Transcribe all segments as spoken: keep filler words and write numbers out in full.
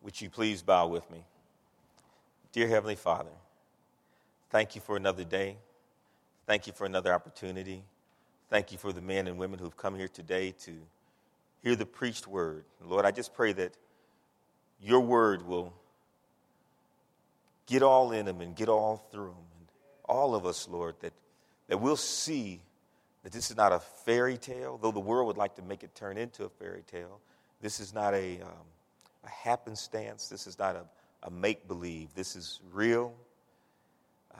Would you please bow with me? Dear Heavenly Father, thank you for another day. Thank you for another opportunity. Thank you for the men and women who've come here today to hear the preached word. Lord, I just pray that your word will get all in them and get all through them. And all of us, Lord, that, that we'll see that this is not a fairy tale, though the world would like to make it turn into a fairy tale. This is not a, um, a happenstance. This is not a, a make-believe. This is real. Um,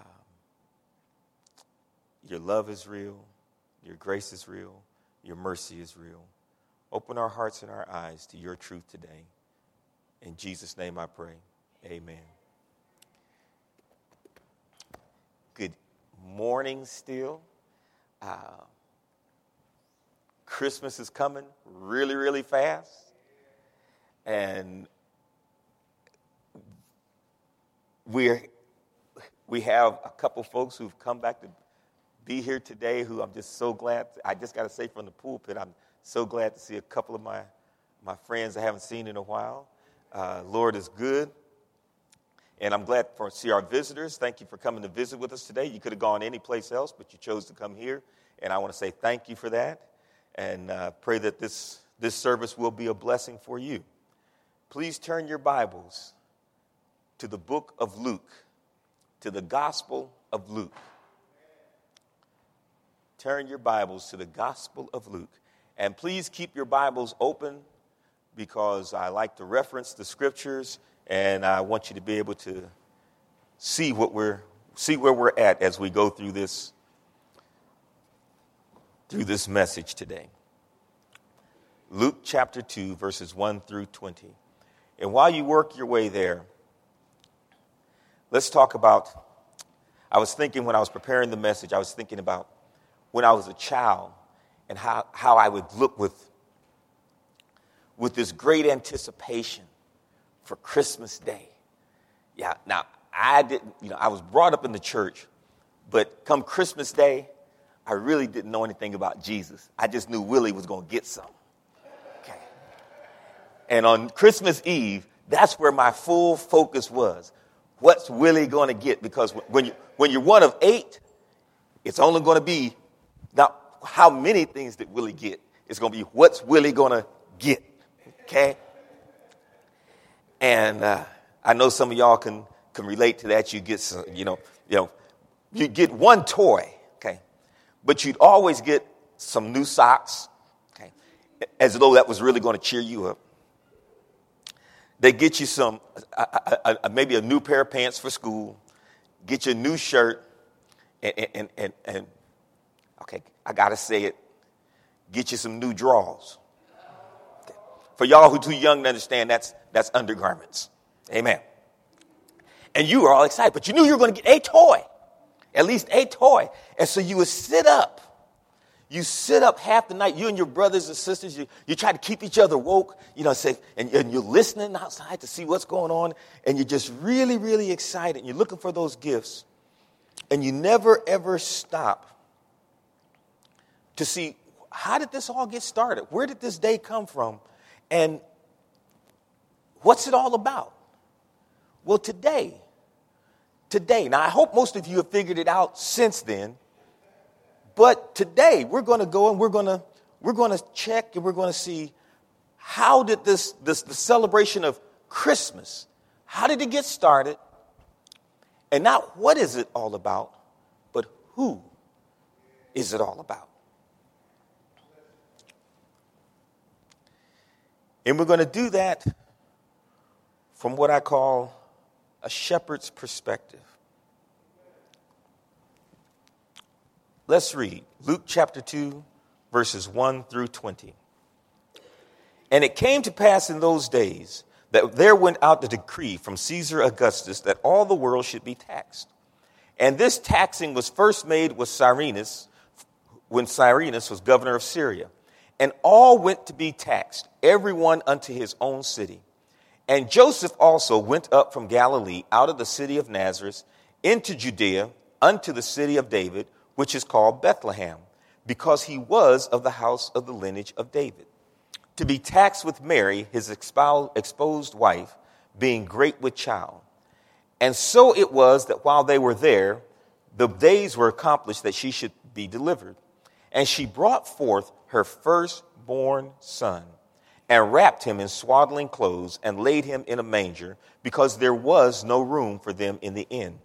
your love is real. Your grace is real. Your mercy is real. Open our hearts and our eyes to your truth today. In Jesus' name I pray. Amen. Good morning still. Uh, Christmas is coming really, really fast. And we're, we have a couple folks who've come back to be here today who I'm just so glad. I just got to say from the pulpit, I'm so glad to see a couple of my, my friends I haven't seen in a while. Uh, Lord is good. And I'm glad to see our visitors. Thank you for coming to visit with us today. You could have gone anyplace else, but you chose to come here. And I want to say thank you for that. And uh, pray that this, this service will be a blessing for you. Please turn your Bibles to the book of Luke, to the Gospel of Luke. Turn your Bibles to the Gospel of Luke. And please keep your Bibles open because I like to reference the scriptures and I want you to be able to see what we're see where we're at as we go through this through this message today. Luke chapter two, verses one through twenty. And while you work your way there, let's talk about, I was thinking when I was preparing the message, I was thinking about when I was a child and how, how I would look with, with this great anticipation for Christmas Day. Yeah, now, I didn't, you know, I was brought up in the church, but come Christmas Day, I really didn't know anything about Jesus. I just knew Willie was going to get some. Okay. And on Christmas Eve, that's where my full focus was. What's Willie going to get? Because when, you, when you're one of eight, it's only going to be, not how many things did Willie get? It's going to be what's Willie going to get? Okay? And uh, I know some of y'all can, can relate to that. You get some, you know, you know, you get one toy, okay, but you'd always get some new socks, okay, as though that was really going to cheer you up. They get you some, uh, uh, uh, maybe a new pair of pants for school, get you a new shirt, and and and, and okay, I gotta say it, get you some new drawers. For y'all who are too young to understand, that's that's undergarments. Amen. And you were all excited, but you knew you were going to get a toy, at least a toy. And so you would sit up. You sit up half the night, you and your brothers and sisters, you, you try to keep each other woke, you know, say, and, and you're listening outside to see what's going on, and you're just really, really excited. You're looking for those gifts, and you never, ever stop to see, how did this all get started? Where did this day come from? And what's it all about? Well, today, today, now I hope most of you have figured it out since then, but today we're going to go and we're going to we're going to check and we're going to see how did this this the celebration of Christmas, how did it get started? And not what is it all about, but who is it all about? And we're going to do that from what I call a shepherd's perspective. Let's read Luke chapter two, verses one through twenty. And it came to pass in those days that there went out the decree from Caesar Augustus that all the world should be taxed. And this taxing was first made with Cyrenius, when Cyrenius was governor of Syria. And all went to be taxed, everyone unto his own city. And Joseph also went up from Galilee out of the city of Nazareth into Judea unto the city of David, which is called Bethlehem, because he was of the house of the lineage of David, to be taxed with Mary, his exposed wife, being great with child. And so it was that while they were there, the days were accomplished that she should be delivered. And she brought forth her firstborn son and wrapped him in swaddling clothes and laid him in a manger, because there was no room for them in the inn.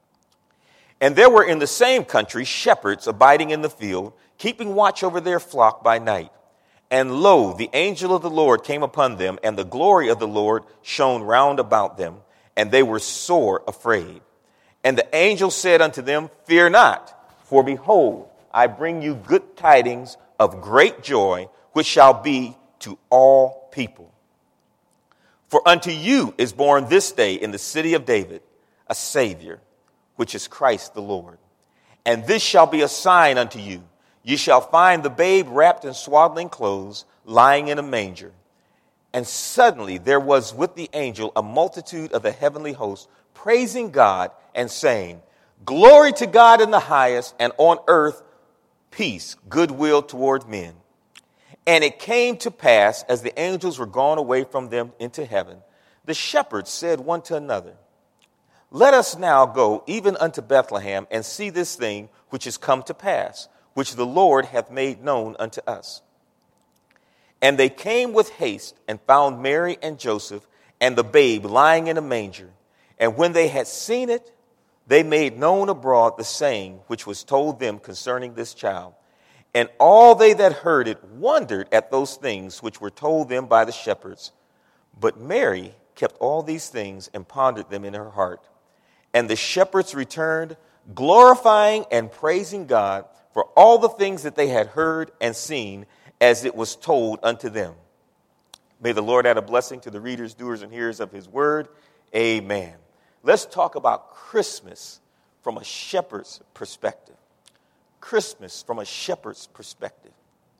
And there were in the same country shepherds abiding in the field, keeping watch over their flock by night. And lo, the angel of the Lord came upon them, and the glory of the Lord shone round about them, and they were sore afraid. And the angel said unto them, Fear not, for behold, I bring you good tidings of great joy, which shall be to all people. For unto you is born this day in the city of David a Savior, which is Christ the Lord. And this shall be a sign unto you. You shall find the babe wrapped in swaddling clothes, lying in a manger. And suddenly there was with the angel a multitude of the heavenly host, praising God and saying, Glory to God in the highest, and on earth peace, goodwill toward men. And it came to pass, as the angels were gone away from them into heaven, the shepherds said one to another, Let us now go even unto Bethlehem, and see this thing which is come to pass, which the Lord hath made known unto us. And they came with haste, and found Mary and Joseph, and the babe lying in a manger. And when they had seen it, they made known abroad the saying which was told them concerning this child. And all they that heard it wondered at those things which were told them by the shepherds. But Mary kept all these things and pondered them in her heart. And the shepherds returned, glorifying and praising God for all the things that they had heard and seen, as it was told unto them. May the Lord add a blessing to the readers, doers, and hearers of his word. Amen. Let's talk about Christmas from a shepherd's perspective. Christmas from a shepherd's perspective.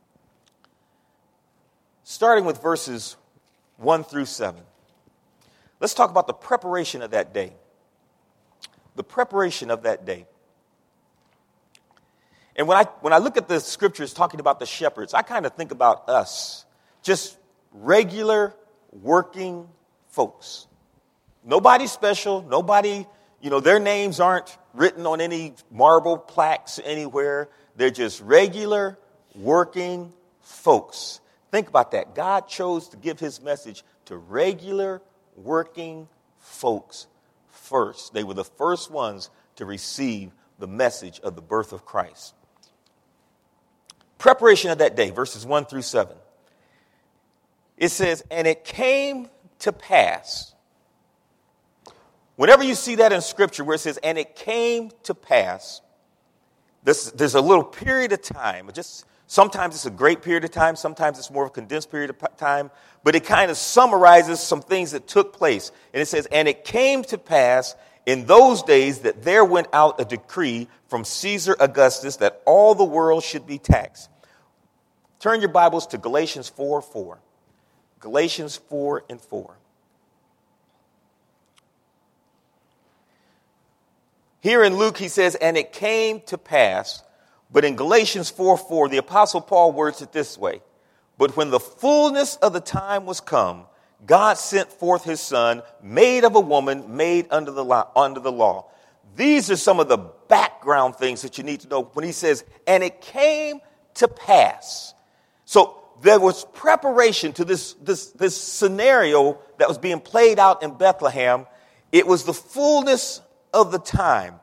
Starting with verses one through seven. Let's talk about the preparation of that day. The preparation of that day. And when I when I look at the scriptures talking about the shepherds, I kind of think about us, just regular working folks. Nobody special, nobody, you know, their names aren't written on any marble plaques anywhere. They're just regular working folks. Think about that. God chose to give his message to regular working folks first. They were the first ones to receive the message of the birth of Christ. Preparation of that day, verses one through seven. It says, and it came to pass. Whenever you see that in Scripture where it says, and it came to pass, this, there's a little period of time. Just sometimes it's a great period of time. Sometimes it's more of a condensed period of time. But it kind of summarizes some things that took place. And it says, and it came to pass in those days that there went out a decree from Caesar Augustus that all the world should be taxed. Turn your Bibles to Galatians four four. Galatians four and four. Here in Luke, he says, and it came to pass. But in Galatians four four, the Apostle Paul words it this way. But when the fullness of the time was come, God sent forth his son, made of a woman, made under the law. Under the law. These are some of the background things that you need to know when he says, and it came to pass. So there was preparation to this, this, this scenario that was being played out in Bethlehem. It was the fullness of the time.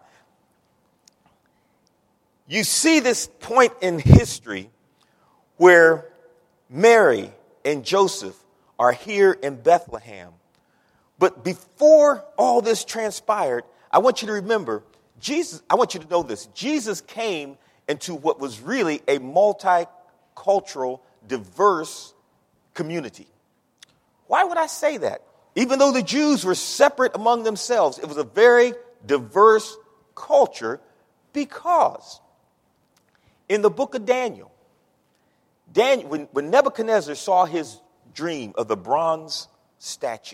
You see this point in history where Mary and Joseph are here in Bethlehem. But before all this transpired, I want you to remember, Jesus, I want you to know this. Jesus came into what was really a multicultural, diverse community. Why would I say that? Even though the Jews were separate among themselves, it was a very diverse culture because in the book of Daniel, Daniel when, when Nebuchadnezzar saw his dream of the bronze statue,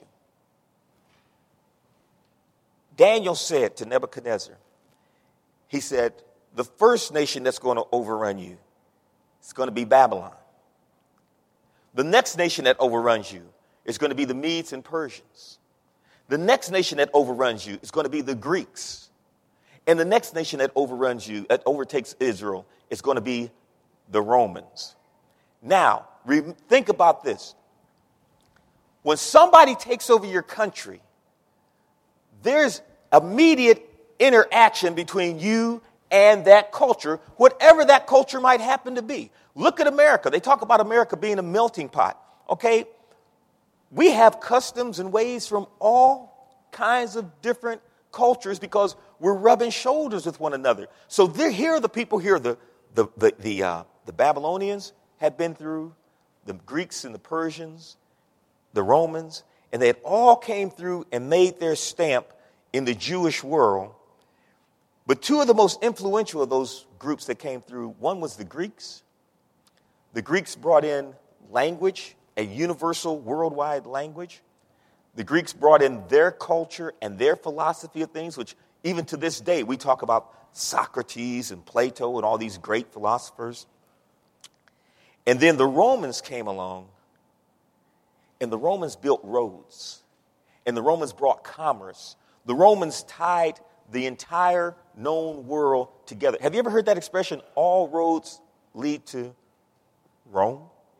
Daniel said to Nebuchadnezzar, he said, the first nation that's going to overrun you is going to be Babylon. The next nation that overruns you is going to be the Medes and Persians. The next nation that overruns you is going to be the Greeks. And the next nation that overruns you, that overtakes Israel, is going to be the Romans. Now, re- think about this. When somebody takes over your country, there's immediate interaction between you and that culture, whatever that culture might happen to be. Look at America. They talk about America being a melting pot. Okay? We have customs and ways from all kinds of different cultures because we're rubbing shoulders with one another. So here are the people here, the, the, the, the, uh, the Babylonians had been through, the Greeks and the Persians, the Romans, and they had all came through and made their stamp in the Jewish world. But two of the most influential of those groups that came through, one was the Greeks. The Greeks brought in language, a universal worldwide language. The Greeks brought in their culture and their philosophy of things, which even to this day, we talk about Socrates and Plato and all these great philosophers. And then the Romans came along, and the Romans built roads, and the Romans brought commerce. The Romans tied the entire known world together. Have you ever heard that expression, all roads lead to Rome?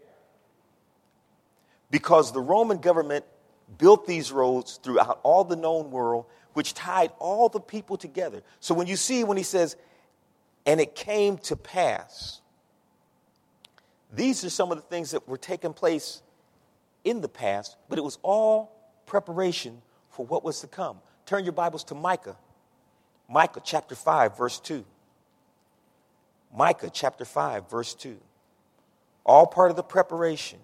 Because the Roman government built these roads throughout all the known world, which tied all the people together. So when you see, when he says, and it came to pass, these are some of the things that were taking place in the past, but it was all preparation for what was to come. Turn your Bibles to Micah. Micah chapter five, verse two. Micah chapter five, verse two. All part of the preparation.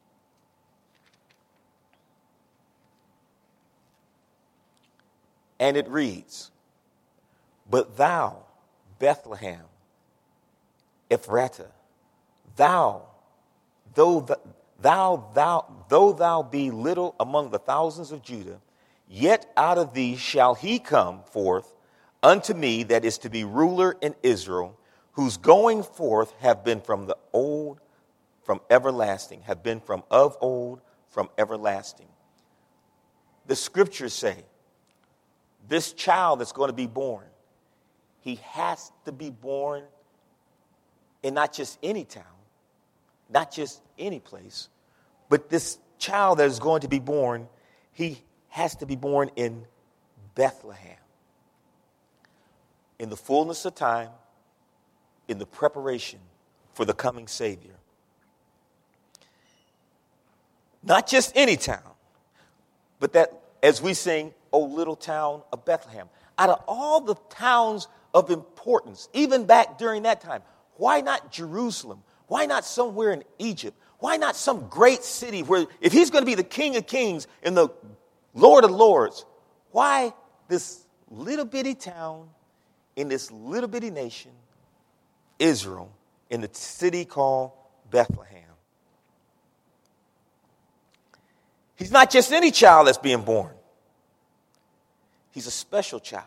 And it reads, but thou, Bethlehem, Ephratah, thou, though th- thou, thou, though thou be little among the thousands of Judah, yet out of thee shall he come forth unto me that is to be ruler in Israel, whose going forth have been from the old, from everlasting, have been from of old, from everlasting. The scriptures say, this child that's going to be born, he has to be born in not just any town, not just any place, but this child that is going to be born, he has to be born in Bethlehem. In the fullness of time, in the preparation for the coming Savior. Not just any town, but that, as we sing, O little town of Bethlehem. Out of all the towns of importance, even back during that time, why not Jerusalem? Why not somewhere in Egypt? Why not some great city where, if he's going to be the King of Kings and the Lord of Lords, why this little bitty town in this little bitty nation, Israel, in the city called Bethlehem? He's not just any child that's being born. He's a special child.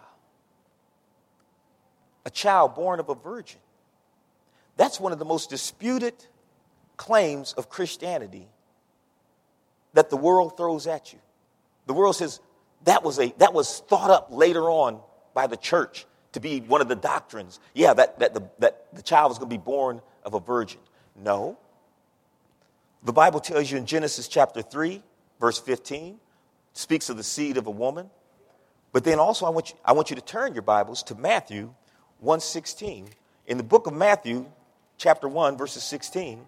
A child born of a virgin. That's one of the most disputed claims of Christianity that the world throws at you. The world says that was a that was thought up later on by the church to be one of the doctrines. Yeah, that, that, the, that the child was going to be born of a virgin. No. The Bible tells you in Genesis chapter three, verse fifteen, speaks of the seed of a woman. But then also I want you, I want you to turn your Bibles to Matthew one sixteen. In the book of Matthew, chapter one, verses sixteen,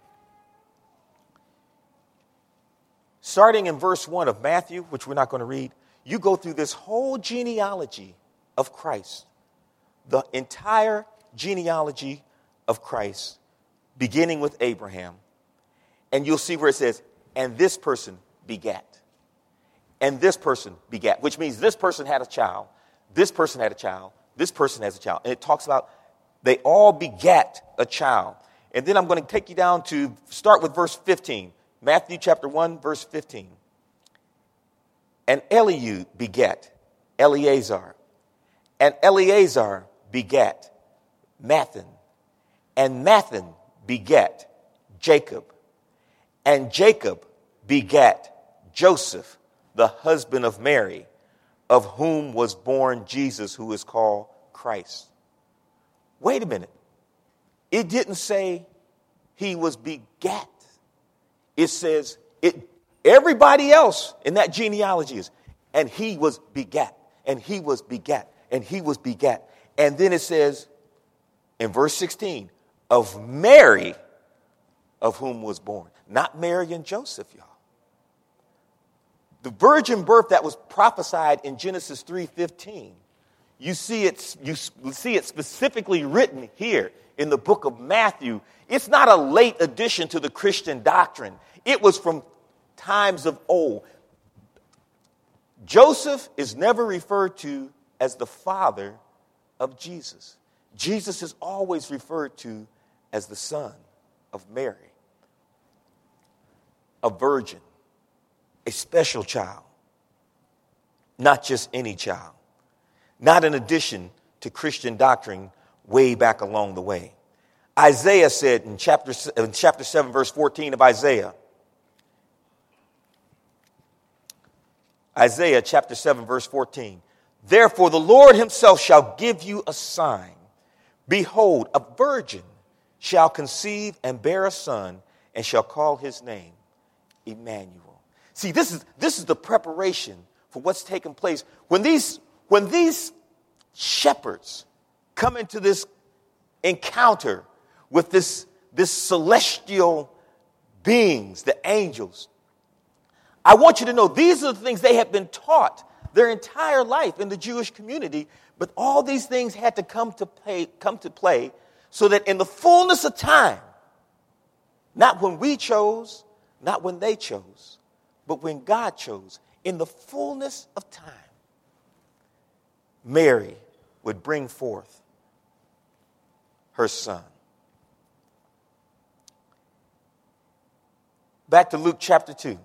starting in verse one of Matthew, which we're not going to read, you go through this whole genealogy of Christ, the entire genealogy of Christ, beginning with Abraham. And you'll see where it says, and this person begat. And this person begat, which means this person had a child, this person had a child, this person has a child. And it talks about they all begat a child. And then I'm going to take you down to start with verse fifteen. Matthew chapter one, verse fifteen. And Eliud begat Eleazar. And Eleazar begat Mathan. And Mathan begat Jacob. And Jacob begat Joseph, the husband of Mary, of whom was born Jesus, who is called Christ. Wait a minute. It didn't say he was begat. It says it. Everybody else in that genealogy is, and he was begat, and he was begat, and he was begat. And then it says in verse sixteen, of Mary, of whom was born. Not Mary and Joseph, y'all. The virgin birth that was prophesied in Genesis three fifteen, you see it, you see it specifically written here in the book of Matthew. It's not a late addition to the Christian doctrine. It was from times of old. Joseph is never referred to as the father of Jesus. Jesus is always referred to as the son of Mary, a virgin, a special child, not just any child, not an addition to Christian doctrine way back along the way. Isaiah said in chapter, in chapter seven, verse fourteen of Isaiah, Isaiah chapter seven, verse fourteen, therefore the Lord himself shall give you a sign. Behold, a virgin shall conceive and bear a son, and shall call his name Emmanuel. See, this is this is the preparation for what's taking place. When these, when these shepherds come into this encounter with this, this celestial beings, the angels, I want you to know these are the things they have been taught their entire life in the Jewish community, but all these things had to come to play, come to play so that in the fullness of time, not when we chose, not when they chose, but when God chose, in the fullness of time, Mary would bring forth her son. Back to Luke chapter two.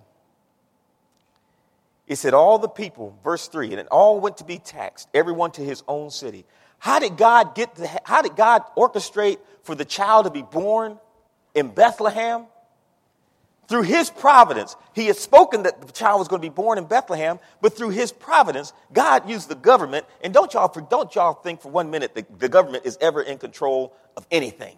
It said all the people, verse three, and it all went to be taxed, everyone to his own city. How did God get the, how did God orchestrate for the child to be born in Bethlehem? Through his providence. He had spoken that the child was going to be born in Bethlehem, but through his providence, God used the government. And don't y'all, don't y'all think for one minute that the government is ever in control of anything.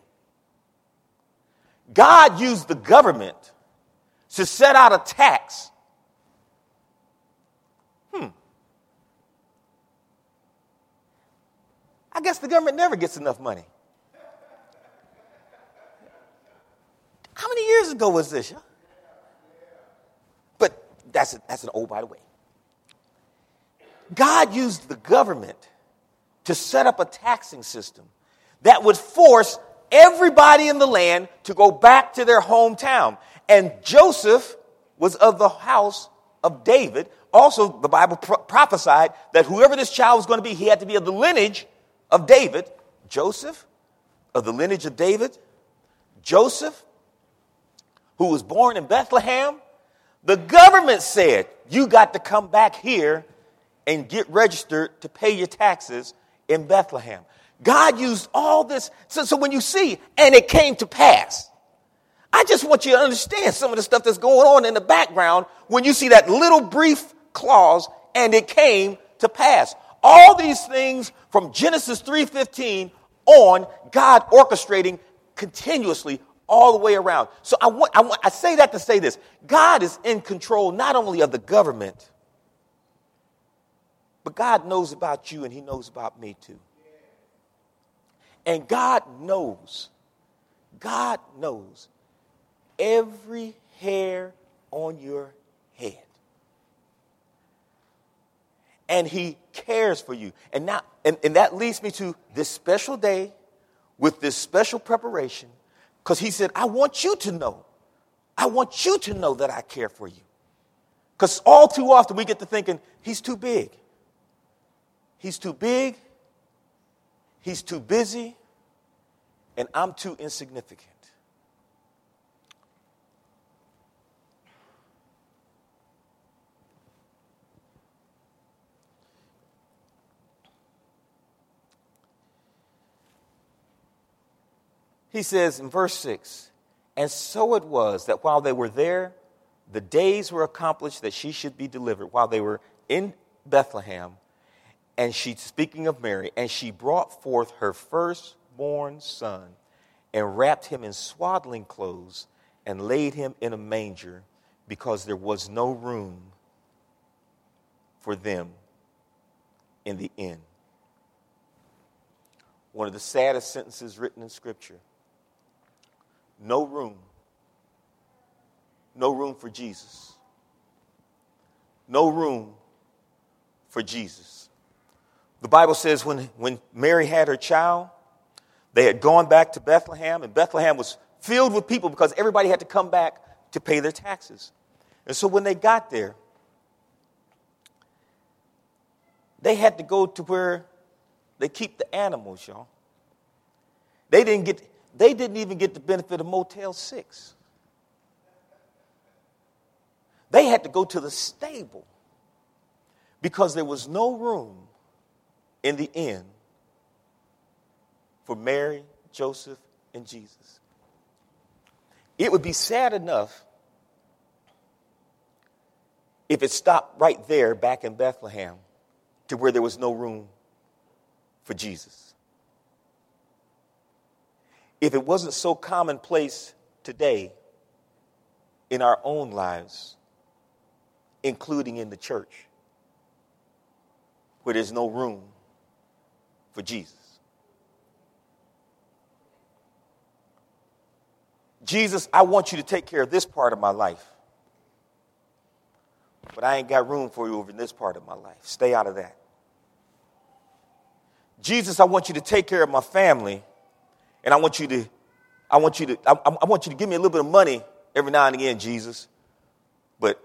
God used the government to set out a tax. Hmm. I guess the government never gets enough money. How many years ago was this? Huh? But that's, a, that's an old by the way. God used the government to set up a taxing system that would force everybody in the land to go back to their hometown. And Joseph was of the house of David. Also, the Bible pro- prophesied that whoever this child was going to be, he had to be of the lineage of David. Joseph, of the lineage of David. Joseph, who was born in Bethlehem. The government said, you got to come back here and get registered to pay your taxes in Bethlehem. God used all this. So, so when you see, and it came to pass, I just want you to understand some of the stuff that's going on in the background when you see that little brief clause, and it came to pass. All these things from Genesis three fifteen on, God orchestrating continuously all the way around. So I want, I want, I say that to say this. God is in control not only of the government, but God knows about you and he knows about me too. And God knows, God knows every hair on your head. And he cares for you. And now, and, and that leads me to this special day with this special preparation. Because he said, I want you to know. I want you to know that I care for you. Because all too often we get to thinking, he's too big. He's too big. He's too busy. And I'm too insignificant. He says in verse six, and so it was that while they were there, the days were accomplished that she should be delivered. While they were in Bethlehem, and she, speaking of Mary, and she brought forth her firstborn son and wrapped him in swaddling clothes and laid him in a manger because there was no room for them in the inn. One of the saddest sentences written in Scripture. No room. No room for Jesus. No room for Jesus. The Bible says when, when Mary had her child, they had gone back to Bethlehem, and Bethlehem was filled with people because everybody had to come back to pay their taxes. And so when they got there, they had to go to where they keep the animals, y'all. They didn't get, they didn't even get the benefit of Motel six. They had to go to the stable because there was no room in the inn for Mary, Joseph, and Jesus. It would be sad enough if it stopped right there back in Bethlehem to where there was no room for Jesus. If it wasn't so commonplace today in our own lives, including in the church, where there's no room for Jesus. Jesus, I want you to take care of this part of my life, but I ain't got room for you over in this part of my life. Stay out of that. Jesus, I want you to take care of my family, and I want you to, I want you to, I, I want you to give me a little bit of money every now and again, Jesus, but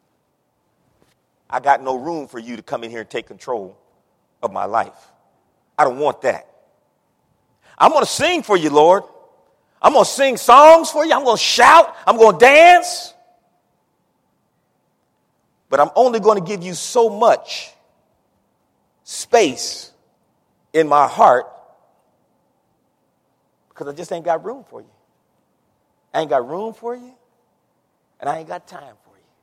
I got no room for you to come in here and take control of my life. I don't want that. I'm going to sing for you, Lord. I'm going to sing songs for you. I'm going to shout. I'm going to dance. But I'm only going to give you so much space in my heart because I just ain't got room for you. I ain't got room for you, and I ain't got time for you.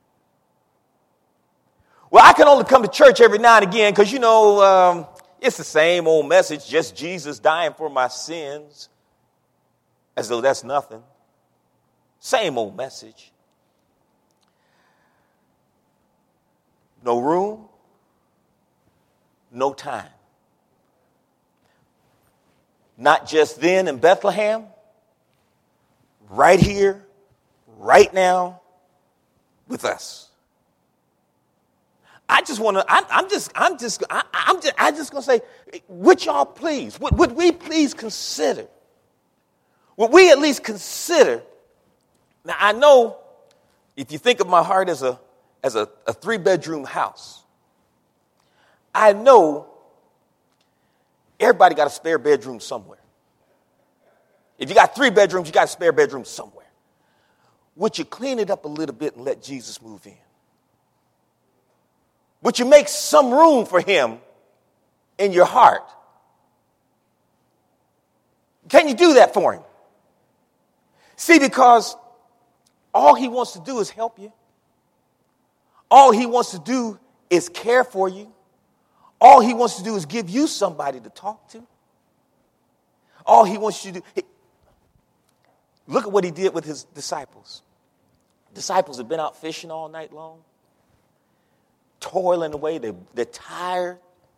Well, I can only come to church every now and again because, you know, um, it's the same old message, just Jesus dying for my sins, as though that's nothing. Same old message. No room, no time. Not just then in Bethlehem, right here, right now, with us. I just want to, I'm just, I'm just, I, I'm just, I just going to say, would y'all please, would, would we please consider, would we at least consider, now I know if you think of my heart as a, as a, a three-bedroom house, I know everybody got a spare bedroom somewhere. If you got three bedrooms, you got a spare bedroom somewhere. Would you clean it up a little bit and let Jesus move in? Would you make some room for him in your heart? Can you do that for him? See, because all he wants to do is help you. All he wants to do is care for you. All he wants to do is give you somebody to talk to. All he wants you to do. He, look at what he did with his disciples. Disciples have been out fishing all night long, toiling away. They, they're tired.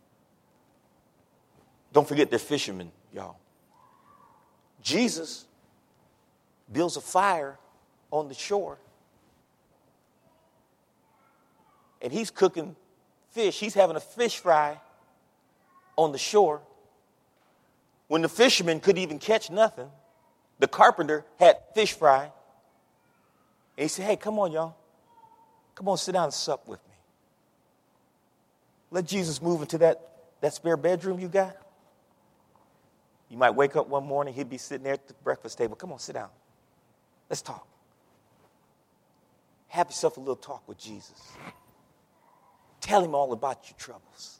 Don't forget they're fishermen, y'all. Jesus builds a fire on the shore, and he's cooking fish. He's having a fish fry on the shore. When the fishermen couldn't even catch nothing, the carpenter had fish fry. And he said, hey, come on, y'all. Come on, sit down and sup with me. Let Jesus move into that, that spare bedroom you got. You might wake up one morning, he'd be sitting there at the breakfast table. Come on, sit down. Let's talk. Have yourself a little talk with Jesus. Tell him all about your troubles.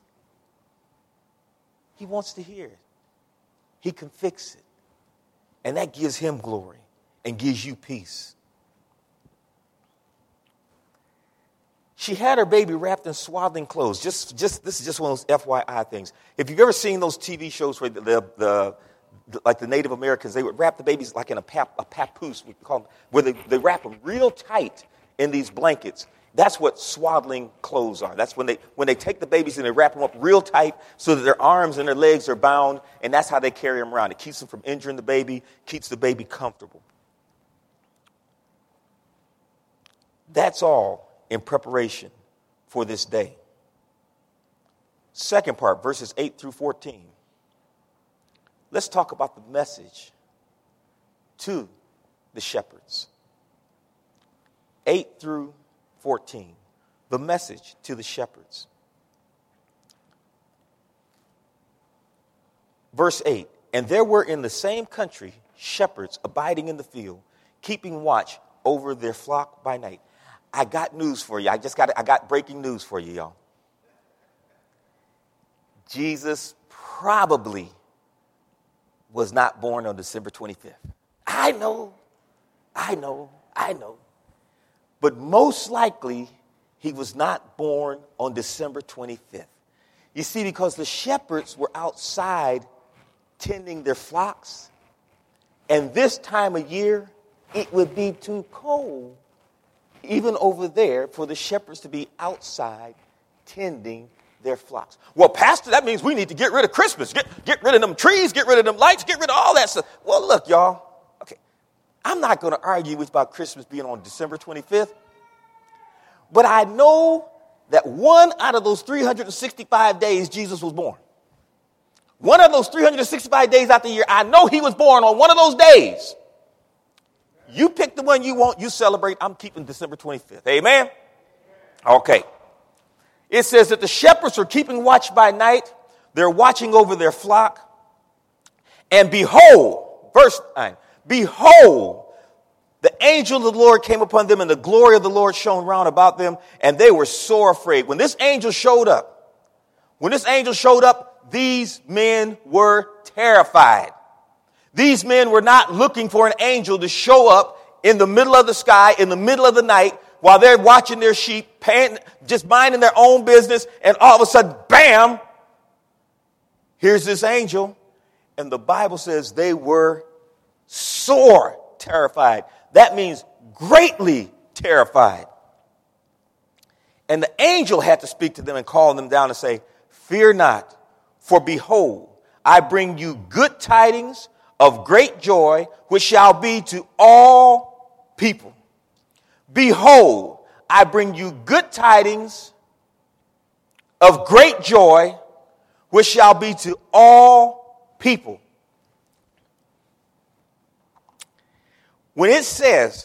He wants to hear it. He can fix it. And that gives him glory and gives you peace. She had her baby wrapped in swaddling clothes. Just, just this is just one of those F Y I things. If you've ever seen those T V shows where the, the, the, the like the Native Americans, they would wrap the babies like in a, pap, a papoose, we call them, where they, they wrap them real tight in these blankets. That's what swaddling clothes are. That's when they when they take the babies and they wrap them up real tight so that their arms and their legs are bound, and that's how they carry them around. It keeps them from injuring the baby, keeps the baby comfortable. That's all in preparation for this day. Second part, verses eight through fourteen. Let's talk about the message to the shepherds. eight through fourteen, the message to the shepherds. Verse eight, and there were in the same country shepherds abiding in the field, keeping watch over their flock by night. I got news for you. I just got I got breaking news for you, y'all. Jesus probably was not born on December twenty-fifth. I know, I know, I know. But most likely, he was not born on December twenty-fifth. You see, because the shepherds were outside tending their flocks, and this time of year, it would be too cold, even over there, for the shepherds to be outside tending their flocks. Well, Pastor, that means we need to get rid of Christmas. Get, get rid of them trees, get rid of them lights, get rid of all that stuff. Well, look, y'all. Okay, I'm not going to argue with about Christmas being on December twenty-fifth. But I know that one out of those three hundred sixty-five days Jesus was born. One of those three hundred sixty-five days out the year, I know he was born on one of those days. You pick the one you want, you celebrate. I'm keeping December twenty-fifth. Amen? Okay. It says that the shepherds are keeping watch by night. They're watching over their flock. And behold, verse nine, behold, the angel of the Lord came upon them, and the glory of the Lord shone round about them, and they were sore afraid. When this angel showed up, when this angel showed up, these men were terrified. These men were not looking for an angel to show up in the middle of the sky, in the middle of the night, while they're watching their sheep, paying, just minding their own business, and all of a sudden, bam, here's this angel. And the Bible says they were sore terrified. That means greatly terrified. And the angel had to speak to them and call them down and say, fear not, for behold, I bring you good tidings of great joy, which shall be to all people. Behold, I bring you good tidings of great joy, which shall be to all people. When it says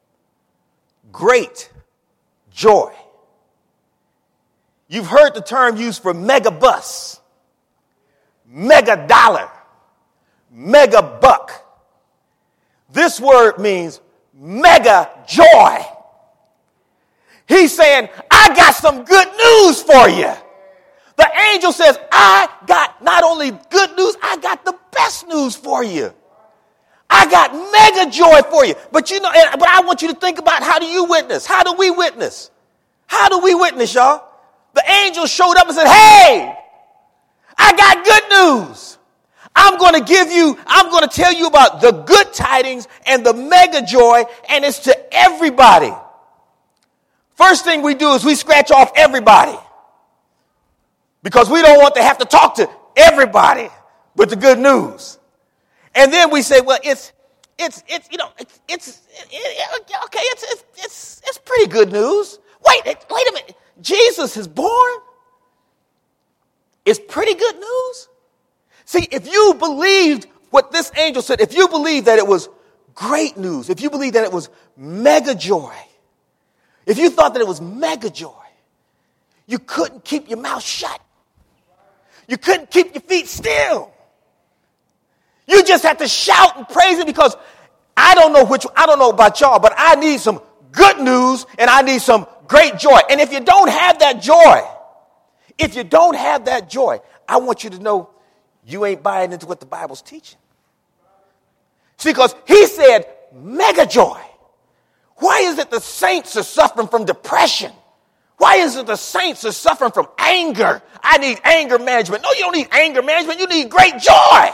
great joy, you've heard the term used for mega bus, mega dollar, mega buck. This word means mega joy. He's saying, I got some good news for you. The angel says, I got not only good news, I got the best news for you. I got mega joy for you. But you know, but I want you to think about, how do you witness? How do we witness? How do we witness, y'all? The angel showed up and said, hey, I got good news. I'm going to give you, I'm going to tell you about the good tidings and the mega joy, and it's to everybody. First thing we do is we scratch off everybody, because we don't want to have to talk to everybody with the good news. And then we say, well, it's, it's, it's, you know, it's, it's, it, okay, it's, it's, it's, it's pretty good news. Wait, wait a minute. Jesus is born. It's pretty good news. See, if you believed what this angel said, if you believed that it was great news, if you believed that it was mega joy, if you thought that it was mega joy, you couldn't keep your mouth shut. You couldn't keep your feet still. You just had to shout and praise him, because I don't know which, I don't know about y'all, but I need some good news and I need some great joy. And if you don't have that joy, if you don't have that joy, I want you to know you ain't buying into what the Bible's teaching. See, because he said mega joy. Why is it the saints are suffering from depression? Why is it the saints are suffering from anger? I need anger management. No, you don't need anger management. You need great joy.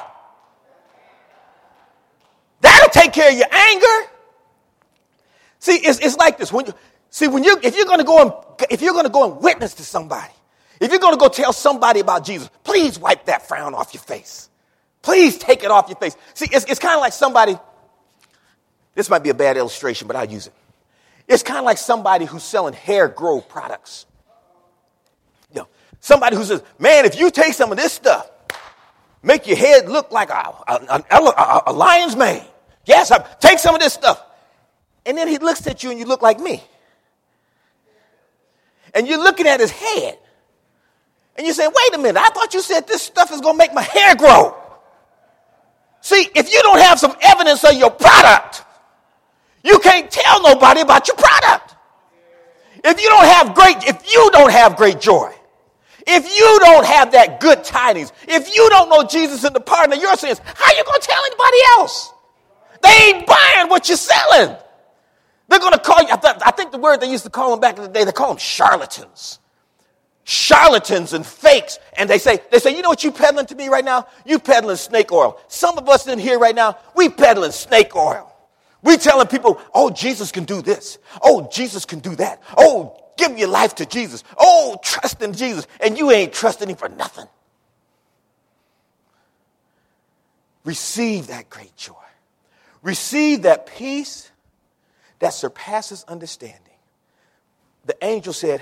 That'll take care of your anger. See, it's, it's like this. When you, see, when you if you're going to go and if you're going to go and witness to somebody, if you're going to go tell somebody about Jesus, please wipe that frown off your face. Please take it off your face. See, it's, it's kind of like somebody. This might be a bad illustration, but I'll use it. It's kind of like somebody who's selling hair grow products. You know, somebody who says, man, if you take some of this stuff, make your head look like a, a, a, a lion's mane. Yes, I, take some of this stuff. And then he looks at you and you look like me. And you're looking at his head. And you say, wait a minute, I thought you said this stuff is going to make my hair grow. See, if you don't have some evidence of your product, you can't tell nobody about your product. If you don't have great, if you don't have great joy, if you don't have that good tidings, if you don't know Jesus in the pardon of your sins, how are you going to tell anybody else? They ain't buying what you're selling. They're going to call you, I, th- I think the word they used to call them back in the day, they call them charlatans. Charlatans and fakes. And they say, they say, you know what you peddling to me right now? You peddling snake oil. Some of us in here right now, we peddling snake oil. We telling people, oh, Jesus can do this. Oh, Jesus can do that. Oh, give your life to Jesus. Oh, trust in Jesus. And you ain't trusting him for nothing. Receive that great joy. Receive that peace that surpasses understanding. The angel said,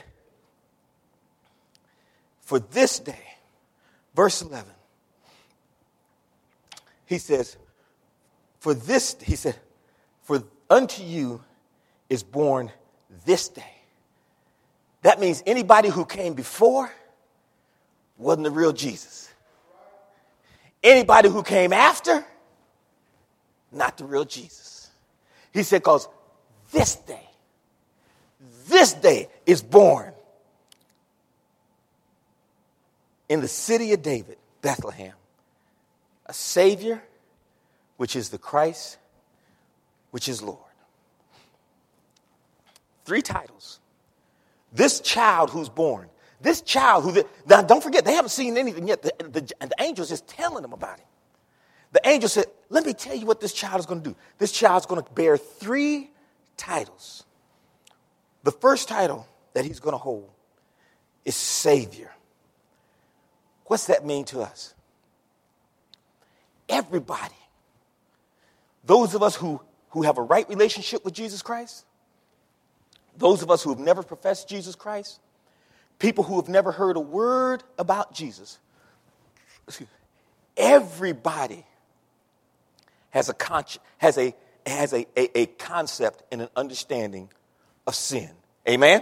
for this day, verse eleven, he says, for this, he said, for unto you is born this day. That means anybody who came before wasn't the real Jesus. Anybody who came after, not the real Jesus. He said, because this day, this day is born in the city of David, Bethlehem, a Savior, which is the Christ, which is Lord. Three titles. This child who's born, this child who, now don't forget, they haven't seen anything yet. The, the, the angel's just telling them about him. The angel said, let me tell you what this child is going to do. This child's going to bear three titles. The first title that he's going to hold is Savior. What's that mean to us? Everybody, those of us who, who have a right relationship with Jesus Christ, those of us who have never professed Jesus Christ, people who have never heard a word about Jesus, everybody has a con- has a has a, a, a concept and an understanding of sin. Amen?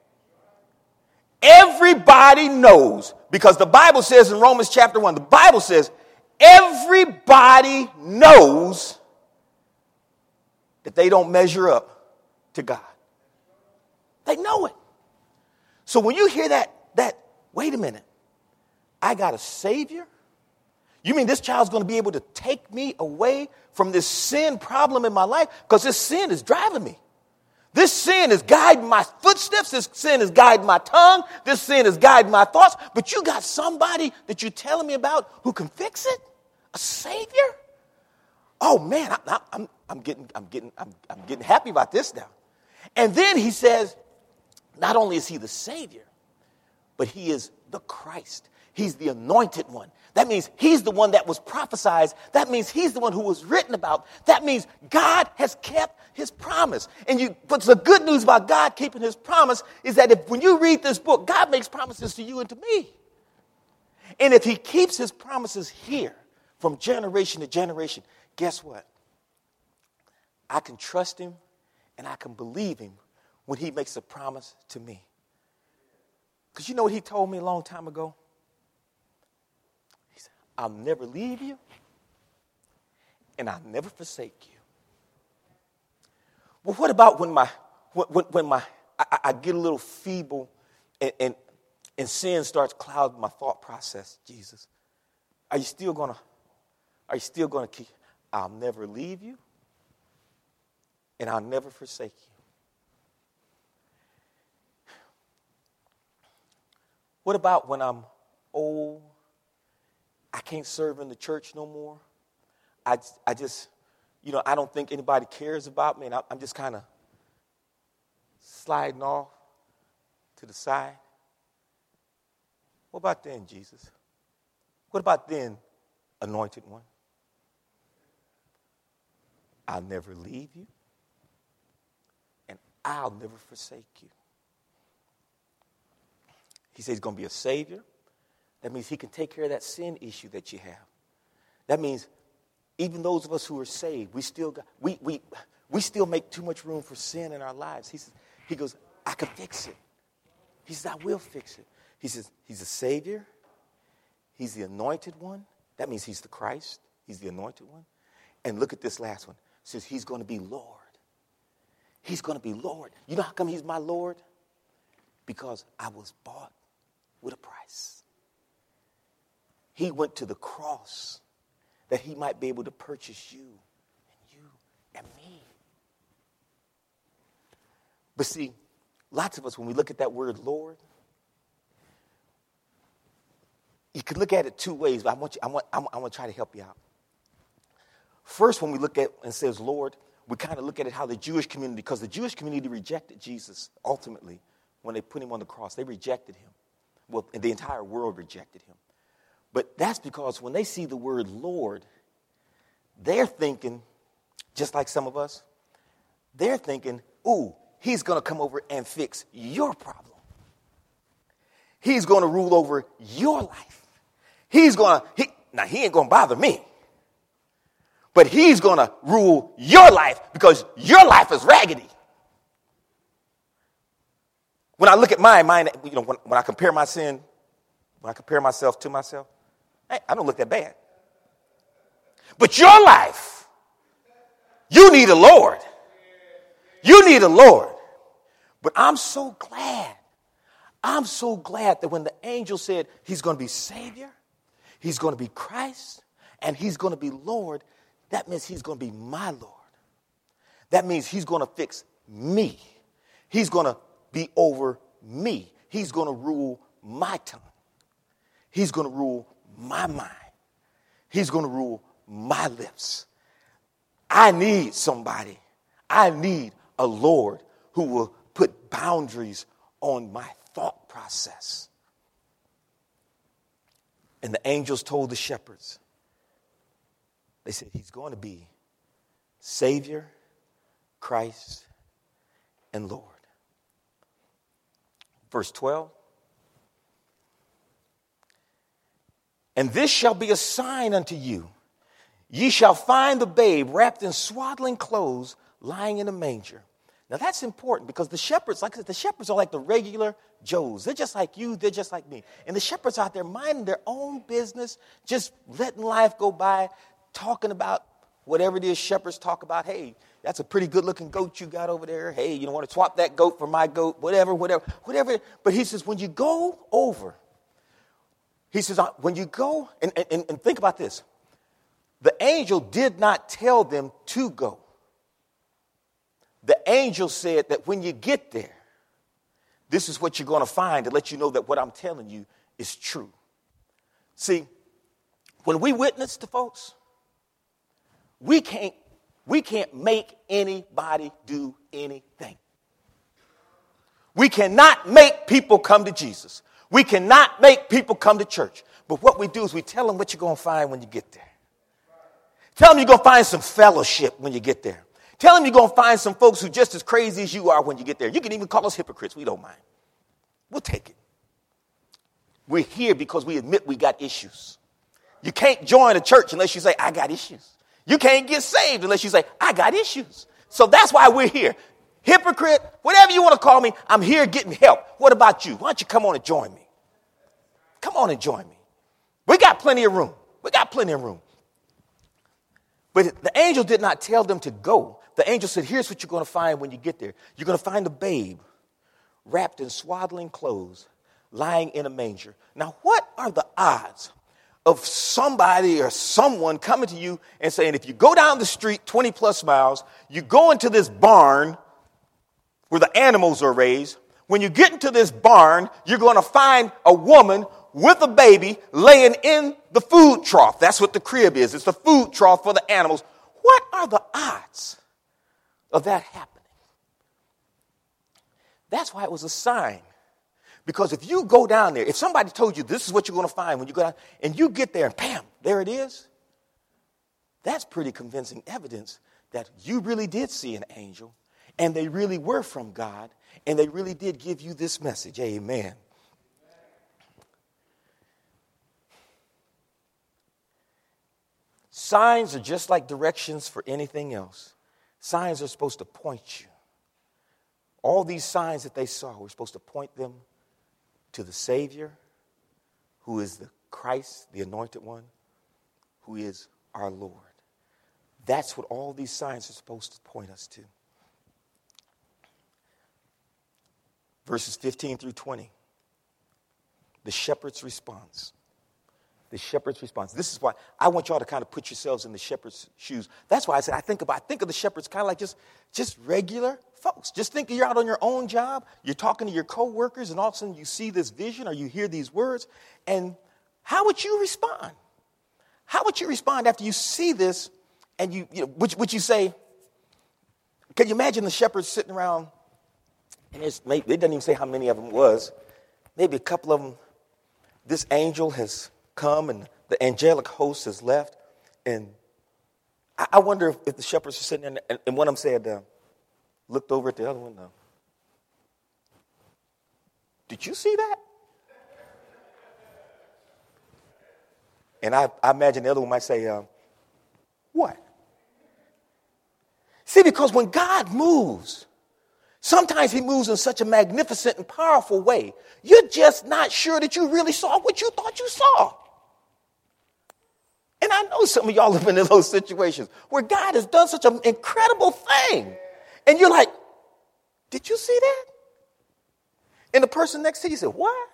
Everybody knows, because the Bible says in Romans chapter one, the Bible says everybody knows that they don't measure up to God. They know it. So when you hear that, that, wait a minute, I got a Savior? You mean this child's going to be able to take me away from this sin problem in my life? Because this sin is driving me. This sin is guiding my footsteps. This sin is guiding my tongue. This sin is guiding my thoughts. But you got somebody that you're telling me about who can fix it? A Savior? Oh man, I, I, I'm, I'm getting, I'm getting, I'm, I'm getting happy about this now. And then he says, not only is he the Savior, but he is the Christ. He's the anointed one. That means he's the one that was prophesied. That means he's the one who was written about. That means God has kept his promise. And you, but the good news about God keeping his promise is that if when you read this book, God makes promises to you and to me. And if he keeps his promises here from generation to generation, guess what? I can trust him and I can believe him when he makes a promise to me. Because you know what he told me a long time ago? He said, I'll never leave you and I'll never forsake you. Well, what about when my when, when my I, I get a little feeble and, and and sin starts clouding my thought process, Jesus? Are you still gonna are you still gonna keep? I'll never leave you and I'll never forsake you. What about when I'm old? I can't serve in the church no more. I, I just, you know, I don't think anybody cares about me, and I, I'm just kind of sliding off to the side. What about then, Jesus? What about then, Anointed One? I'll never leave you, and I'll never forsake you. He says he's going to be a Savior. That means he can take care of that sin issue that you have. That means even those of us who are saved, we still got, we we we still make too much room for sin in our lives. He says, he goes, I can fix it. He says, I will fix it. He says, he's a Savior. He's the Anointed One. That means he's the Christ. He's the Anointed One. And look at this last one. It says he's going to be Lord. He's going to be Lord. You know how come he's my Lord? Because I was bought with a price. He went to the cross that he might be able to purchase you and you and me. But see, lots of us, when we look at that word Lord, you can look at it two ways, but I want you, I want, I want, I want to try to help you out. First, when we look at and says Lord, we kind of look at it how the Jewish community, because the Jewish community rejected Jesus ultimately when they put him on the cross. They rejected him. Well, and the entire world rejected him. But that's because when they see the word Lord, they're thinking, just like some of us, they're thinking, ooh, he's going to come over and fix your problem. He's going to rule over your life. He's going to, he, now he ain't going to bother me. But he's going to rule your life because your life is raggedy. When I look at mine, mine, you know, when, when I compare my sin, when I compare myself to myself, hey, I don't look that bad. But your life, you need a Lord. You need a Lord. But I'm so glad. I'm so glad that when the angel said he's going to be Savior, he's going to be Christ, and he's going to be Lord, that means he's going to be my Lord. That means he's going to fix me. He's going to be over me. He's going to rule my tongue. He's going to rule my mind. He's going to rule my lips. I need somebody. I need a Lord who will put boundaries on my thought process. And the angels told the shepherds, they said he's going to be Savior, Christ, and Lord. Verse twelve. And this shall be a sign unto you. Ye shall find the babe wrapped in swaddling clothes, lying in a manger. Now that's important because the shepherds, like I said, the shepherds are like the regular Joes. They're just like you, they're just like me. And the shepherds out there minding their own business, just letting life go by, talking about whatever it is shepherds talk about. Hey, that's a pretty good looking goat you got over there. Hey, you don't want to swap that goat for my goat, whatever, whatever, whatever. But he says, when you go over, he says, when you go, and, and, and think about this. The angel did not tell them to go. The angel said that when you get there, this is what you're going to find to let you know that what I'm telling you is true. See, when we witness to folks, we can't, we can't make anybody do anything. We cannot make people come to Jesus. We cannot make people come to church. But what we do is we tell them what you're going to find when you get there. Tell them you're going to find some fellowship when you get there. Tell them you're going to find some folks who are just as crazy as you are when you get there. You can even call us hypocrites. We don't mind. We'll take it. We're here because we admit we got issues. You can't join a church unless you say, I got issues. You can't get saved unless you say, I got issues. So that's why we're here. Hypocrite, whatever you want to call me, I'm here getting help. What about you? Why don't you come on and join me? Come on and join me. We got plenty of room. We got plenty of room. But the angel did not tell them to go. The angel said, here's what you're going to find when you get there. You're going to find a babe wrapped in swaddling clothes, lying in a manger. Now, what are the odds of somebody or someone coming to you and saying, if you go down the street twenty plus miles, you go into this barn where the animals are raised, When you get into this barn, you're going to find a woman with a baby laying in the food trough. That's what the crib is. It's the food trough for the animals. What are the odds of that happening? That's why it was a sign. Because if you go down there, if somebody told you this is what you're going to find when you go down, and you get there and bam, there it is, that's pretty convincing evidence that you really did see an angel, and they really were from God, and they really did give you this message. Amen. Signs are just like directions for anything else. Signs are supposed to point you. All these signs that they saw were supposed to point them to the Savior, who is the Christ, the Anointed One, who is our Lord. That's what all these signs are supposed to point us to. Verses fifteen through twenty. The shepherd's response. The shepherd's response. This is why I want y'all to kind of put yourselves in the shepherd's shoes. That's why I said I think about I think of the shepherds kind of like just, just regular folks. Just think you're out on your own job. You're talking to your coworkers, and all of a sudden you see this vision or you hear these words. And how would you respond? How would you respond after you see this? And you, you know, would, would you say? Can you imagine the shepherds sitting around? And it's maybe, it doesn't even say how many of them was. Maybe a couple of them. This angel has come and the angelic host has left. And I, I wonder if, if the shepherds are sitting there and, and one of them said, uh, looked over at the other one. Uh, Did you see that? And I, I imagine the other one might say, uh, what? See, because when God moves, sometimes he moves in such a magnificent and powerful way, you're just not sure that you really saw what you thought you saw. And I know some of y'all have been in those situations where God has done such an incredible thing. And you're like, did you see that? And the person next to you said, what?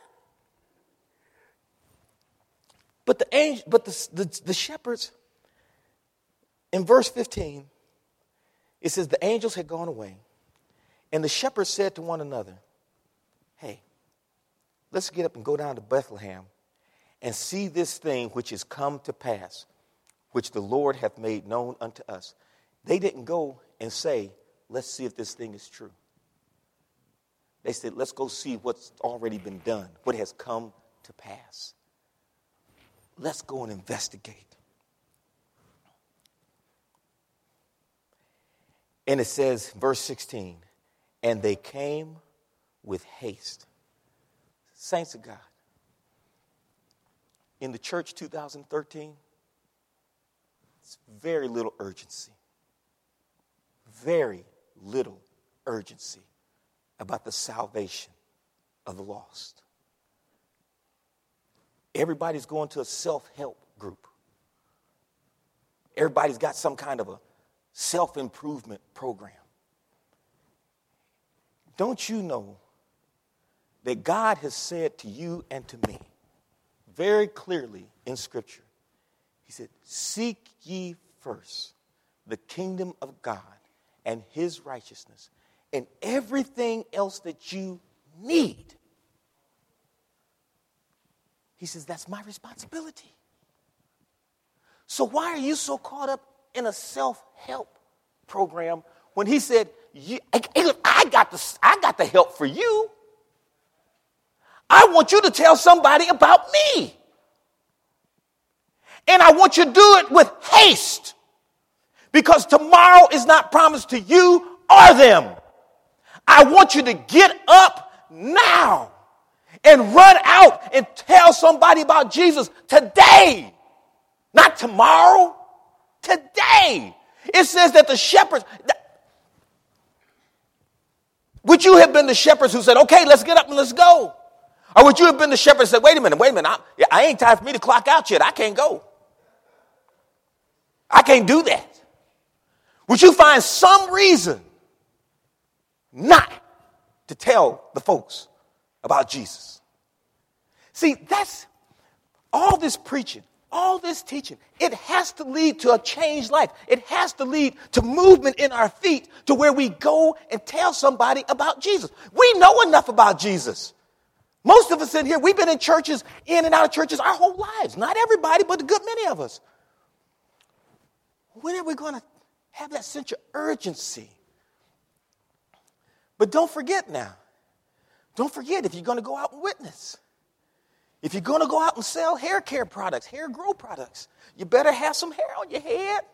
But the angel, but the, the, the shepherds, in verse fifteen, it says the angels had gone away. And the shepherds said to one another, hey, let's get up and go down to Bethlehem and see this thing which is come to pass, which the Lord hath made known unto us. They didn't go and say, let's see if this thing is true. They said, let's go see what's already been done, what has come to pass. Let's go and investigate. And it says, verse sixteen, and they came with haste. Saints of God, in the church two thousand thirteen, it's very little urgency. Very little urgency about the salvation of the lost. Everybody's going to a self-help group. Everybody's got some kind of a self-improvement program. Don't you know that God has said to you and to me very clearly in Scripture, he said, seek ye first the kingdom of God and his righteousness, and everything else that you need. He says, that's my responsibility. So why are you so caught up in a self-help program when he said, I, I, got the, I got the help for you. I want you to tell somebody about me. And I want you to do it with haste. Because tomorrow is not promised to you or them. I want you to get up now and run out and tell somebody about Jesus today. Not tomorrow. Today. It says that the shepherds, would you have been the shepherds who said, okay, let's get up and let's go? Or would you have been the shepherds who said, wait a minute, wait a minute, I, I ain't time for me to clock out yet. I can't go. I can't do that. Would you find some reason not to tell the folks about Jesus? See, that's all this preaching, All this teaching, it has to lead to a changed life. It has to lead to movement in our feet to where we go and tell somebody about Jesus. We know enough about Jesus. Most of us in here, we've been in churches, in and out of churches our whole lives. Not everybody, but a good many of us. When are we going to have that sense of urgency? But don't forget now. Don't forget if you're going to go out and witness. If you're going to go out and sell hair care products, hair grow products, you better have some hair on your head.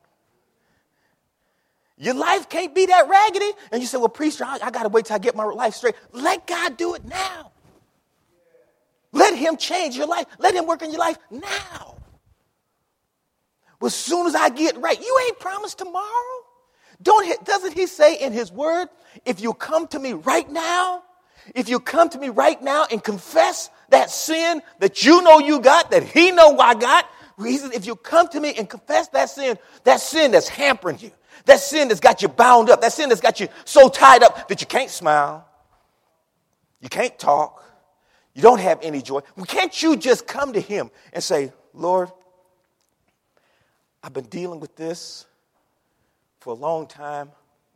Your life can't be that raggedy. And you say, well, preacher, I, I got to wait till I get my life straight. Let God do it now. Let him change your life. Let him work in your life now. Well, as soon as I get right, you ain't promised tomorrow. Don't, doesn't he say in his word, if you come to me right now, if you come to me right now and confess that sin that you know you got, that he know I got, he says, if you come to me and confess that sin, that sin that's hampering you, that sin that's got you bound up, that sin that's got you so tied up that you can't smile, you can't talk, you don't have any joy. Well, can't you just come to him and say, Lord, I've been dealing with this for a long time.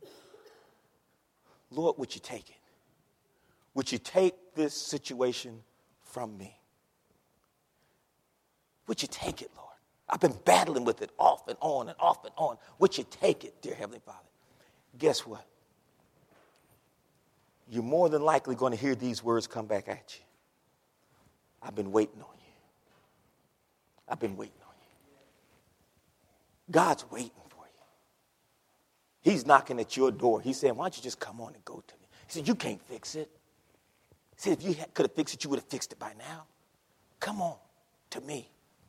Lord, would you take it? Would you take this situation from me? Would you take it, Lord? I've been battling with it off and on and off and on. Would you take it, dear Heavenly Father? Guess what? You're more than likely going to hear these words come back at you. I've been waiting on you. I've been waiting on you. God's waiting for you. He's knocking at your door. He's saying, why don't you just come on and go to me? He said, you can't fix it. He said, if you could have fixed it, you would have fixed it by now. Come on to me.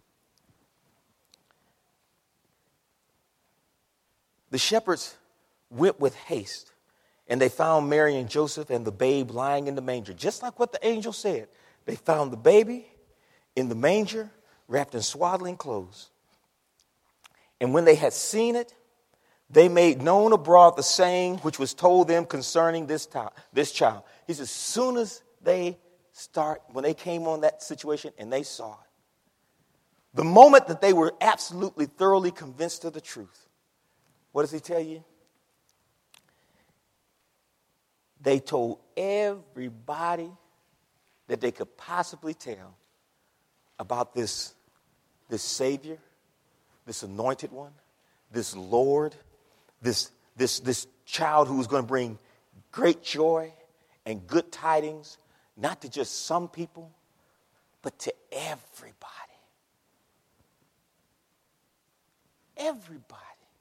The shepherds went with haste, and they found Mary and Joseph and the babe lying in the manger, just like what the angel said. They found the baby in the manger, wrapped in swaddling clothes. And when they had seen it, they made known abroad the saying which was told them concerning this, to- this child. He says, as soon as they start, when they came on that situation and they saw it, the moment that they were absolutely thoroughly convinced of the truth, what does he tell you? They told everybody that they could possibly tell about this, this Savior, this anointed one, this Lord, this, this, this child who was going to bring great joy and good tidings, not to just some people, but to everybody. Everybody.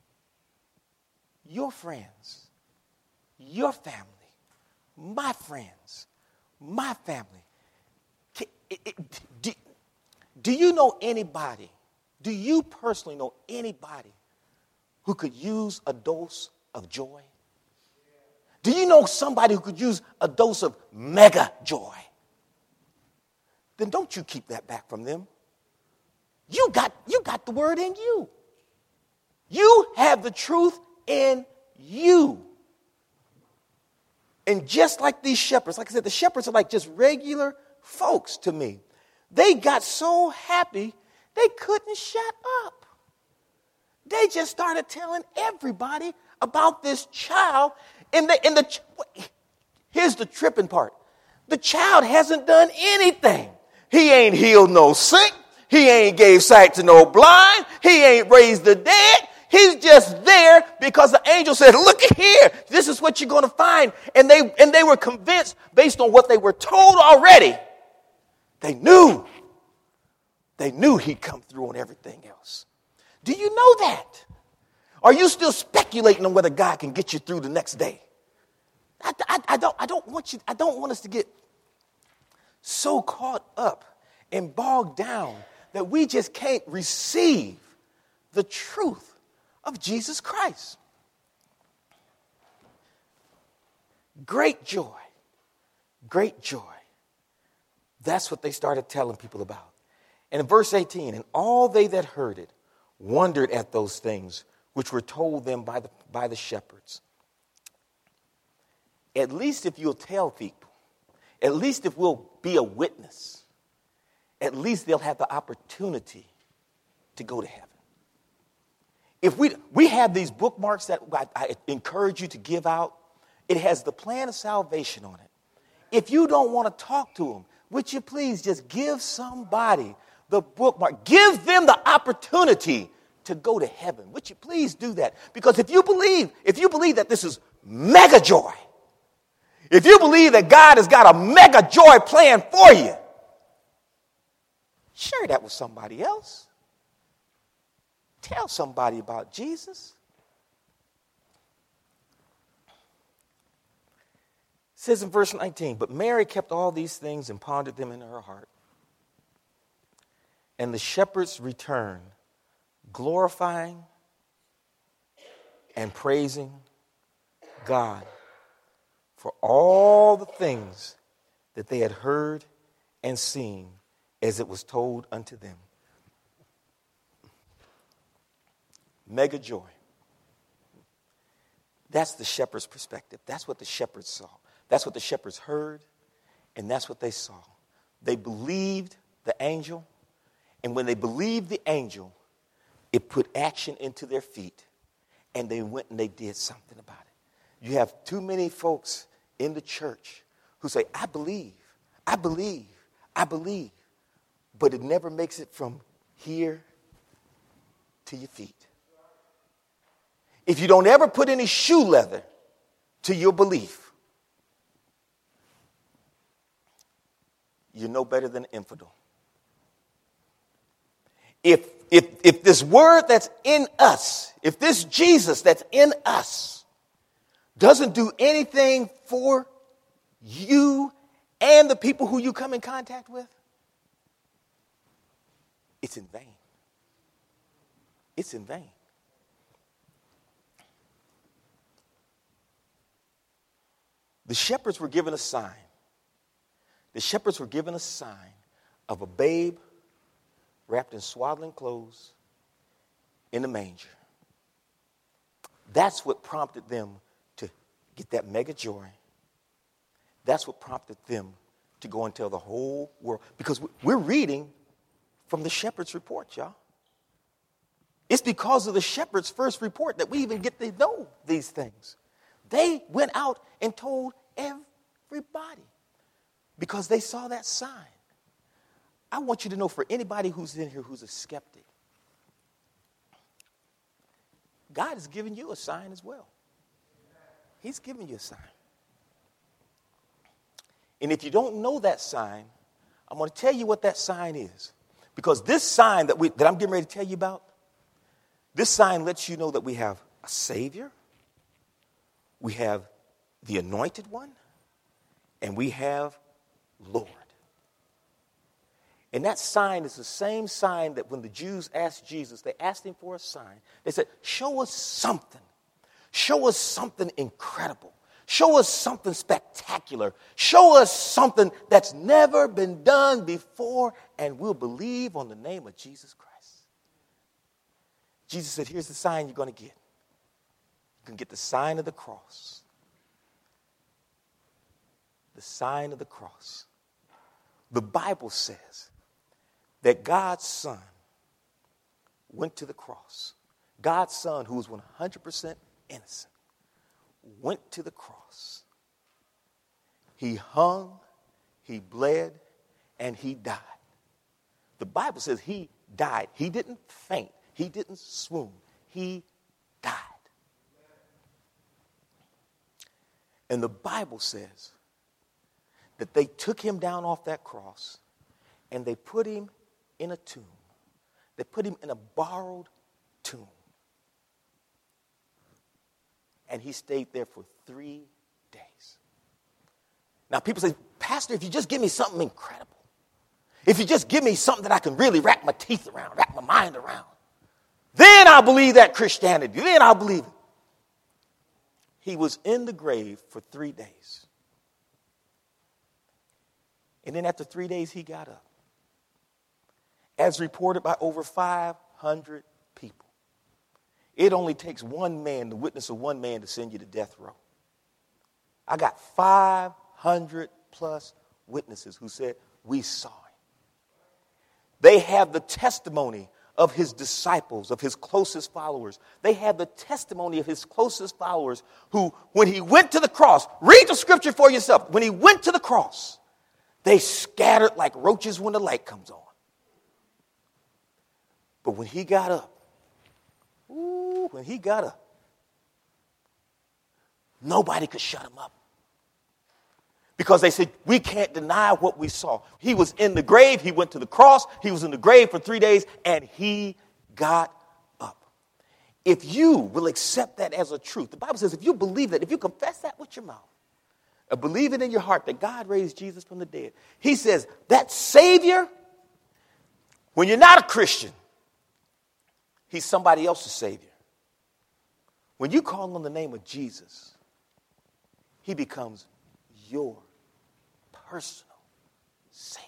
Your friends, your family, my friends, my family. It, it, do, do you know anybody, do you personally know anybody who could use a dose of joy? Do you know somebody who could use a dose of mega joy? Then don't you keep that back from them. You got, you got the word in you. You have the truth in you. And just like these shepherds, like I said, the shepherds are like just regular folks to me. They got so happy they couldn't shut up. They just started telling everybody about this child. And the, and the here's the tripping part. The child hasn't done anything. He ain't healed no sick. He ain't gave sight to no blind. He ain't raised the dead. He's just there because the angel said, look at here. This is what you're going to find. And they, and they were convinced based on what they were told already. They knew. They knew he'd come through on everything else. Do you know that? Are you still speculating on whether God can get you through the next day? I, I, I, don't, I, don't want you, I don't want us to get so caught up and bogged down that we just can't receive the truth of Jesus Christ. Great joy. Great joy. That's what they started telling people about. And in verse eighteen, and all they that heard it wondered at those things which were told them by the, by the shepherds. At least if you'll tell people, at least if we'll be a witness, at least they'll have the opportunity to go to heaven. If we we have these bookmarks that I, I encourage you to give out, it has the plan of salvation on it. If you don't want to talk to them, would you please just give somebody the bookmark? Give them the opportunity to go to heaven. Would you please do that? Because if you believe, if you believe that this is mega joy, if you believe that God has got a mega joy plan for you, share that with somebody else. Tell somebody about Jesus. It says in verse nineteen, but Mary kept all these things and pondered them in her heart. And the shepherds returned, glorifying and praising God for all the things that they had heard and seen as it was told unto them. Mega joy. That's the shepherd's perspective. That's what the shepherds saw. That's what the shepherds heard, and that's what they saw. They believed the angel, and when they believed the angel, it put action into their feet, and they went and they did something about it. You have too many folks in the church who say, I believe, I believe, I believe, but it never makes it from here to your feet. If you don't ever put any shoe leather to your belief, you're no better than an infidel. If, if, if this word that's in us, if this Jesus that's in us doesn't do anything for you and the people who you come in contact with, it's in vain. It's in vain. The shepherds were given a sign. The shepherds were given a sign of a babe wrapped in swaddling clothes in a manger. That's what prompted them to get that mega joy. That's what prompted them to go and tell the whole world. Because we're reading from the shepherd's report, y'all. It's because of the shepherd's first report that we even get to know these things. They went out and told everybody because they saw that sign. I want you to know, for anybody who's in here who's a skeptic, God has given you a sign as well. He's given you a sign. And if you don't know that sign, I'm going to tell you what that sign is. Because this sign that, we, that I'm getting ready to tell you about, this sign lets you know that we have a Savior, we have the Anointed One, and we have Lord. And that sign is the same sign that when the Jews asked Jesus, they asked him for a sign. They said, show us something. Show us something incredible. Show us something spectacular. Show us something that's never been done before, and we'll believe on the name of Jesus Christ. Jesus said, here's the sign you're going to get. You can get the sign of the cross. The sign of the cross. The Bible says that God's Son went to the cross. God's Son, who was one hundred percent innocent, went to the cross. He hung, he bled, and he died. The Bible says he died. He didn't faint. He didn't swoon. He died. And the Bible says that they took him down off that cross and they put him in a tomb. They put him in a borrowed tomb. And he stayed there for three days. Now people say, Pastor, if you just give me something incredible, if you just give me something that I can really wrap my teeth around, wrap my mind around, then I'll believe that Christianity. Then I'll believe it. He was in the grave for three days. And then after three days, he got up. As reported by over five hundred people. It only takes one man, the witness of one man, to send you to death row. I got five hundred plus witnesses who said, we saw him. They have the testimony of his disciples, of his closest followers. They had the testimony of his closest followers who, when he went to the cross, read the scripture for yourself. When he went to the cross, they scattered like roaches when the light comes on. But when he got up, ooh, when he got up, nobody could shut him up. Because they said, we can't deny what we saw. He was in the grave. He went to the cross. He was in the grave for three days, and he got up. If you will accept that as a truth, the Bible says if you believe that, if you confess that with your mouth, and believe it in your heart that God raised Jesus from the dead, he says that Savior, when you're not a Christian, he's somebody else's Savior. When you call on the name of Jesus, he becomes your personal Savior.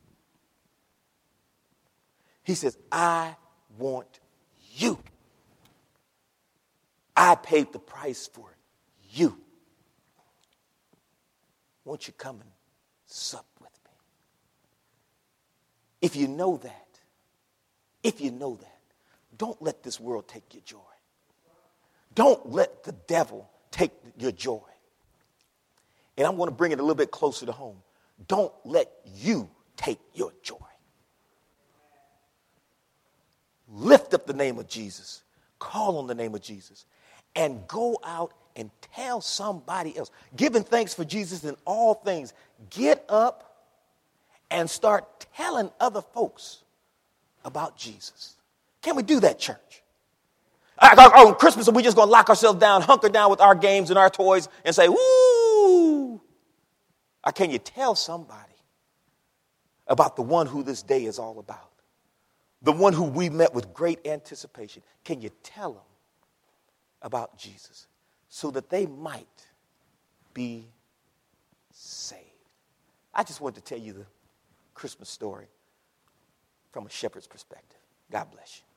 He says, I want you. I paid the price for you. Won't you come and sup with me? If you know that, if you know that, don't let this world take your joy. Don't let the devil take your joy. And I'm going to bring it a little bit closer to home. Don't let you take your joy. Lift up the name of Jesus. Call on the name of Jesus. And go out and tell somebody else. Giving thanks for Jesus in all things. Get up and start telling other folks about Jesus. Can we do that, church? On Christmas, are we just going to lock ourselves down, hunker down with our games and our toys and say, woo? Or can you tell somebody about the one who this day is all about? The one who we met with great anticipation. Can you tell them about Jesus so that they might be saved? I just wanted to tell you the Christmas story from a shepherd's perspective. God bless you.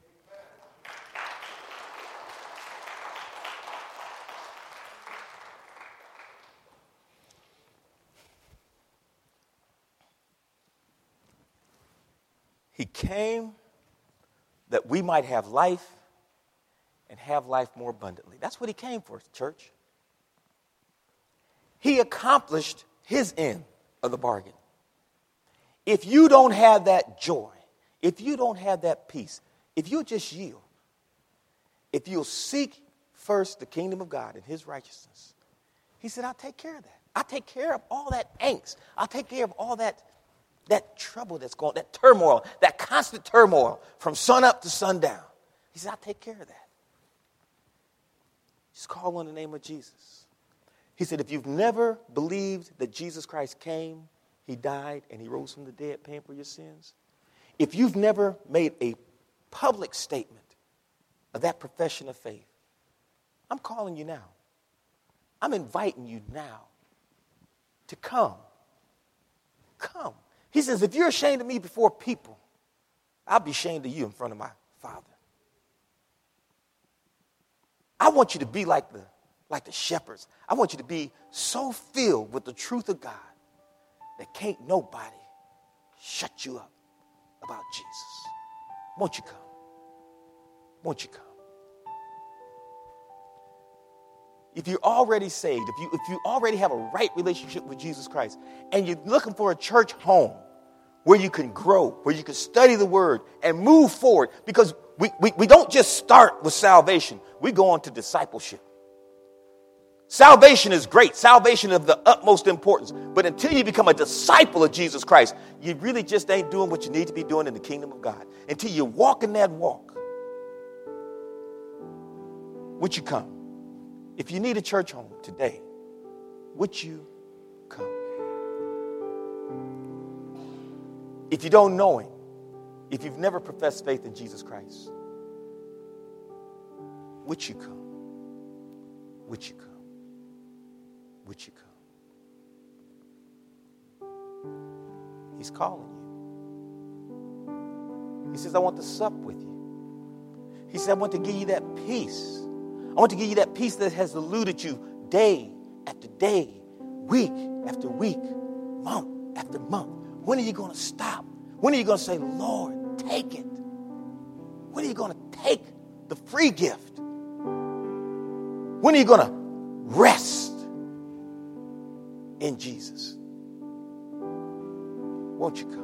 He came that we might have life and have life more abundantly. That's what he came for, church. He accomplished his end of the bargain. If you don't have that joy, if you don't have that peace, if you just yield, if you'll seek first the kingdom of God and his righteousness, he said, I'll take care of that. I'll take care of all that angst. I'll take care of all that That trouble that's going, that turmoil, that constant turmoil from sun up to sundown. He said, I'll take care of that. Just call on the name of Jesus. He said, if you've never believed that Jesus Christ came, he died, and he rose from the dead, paying for your sins. If you've never made a public statement of that profession of faith, I'm calling you now. I'm inviting you now to come. Come. He says, if you're ashamed of me before people, I'll be ashamed of you in front of my Father. I want you to be like the, like the shepherds. I want you to be so filled with the truth of God that can't nobody shut you up about Jesus. Won't you come? Won't you come? If you're already saved, if you, if you already have a right relationship with Jesus Christ, and you're looking for a church home where you can grow, where you can study the word and move forward, because we, we, we don't just start with salvation, we go on to discipleship. Salvation is great. Salvation is of the utmost importance. But until you become a disciple of Jesus Christ, you really just ain't doing what you need to be doing in the kingdom of God. Until you walk in that walk, would you come? If you need a church home today, would you come? If you don't know him, if you've never professed faith in Jesus Christ, would you come? Would you come? Would you come? He's calling you. He says, I want to sup with you. He said, I want to give you that peace. I want to give you that peace that has eluded you day after day, week after week, month after month. When are you going to stop? When are you going to say, Lord, take it? When are you going to take the free gift? When are you going to rest in Jesus? Won't you come?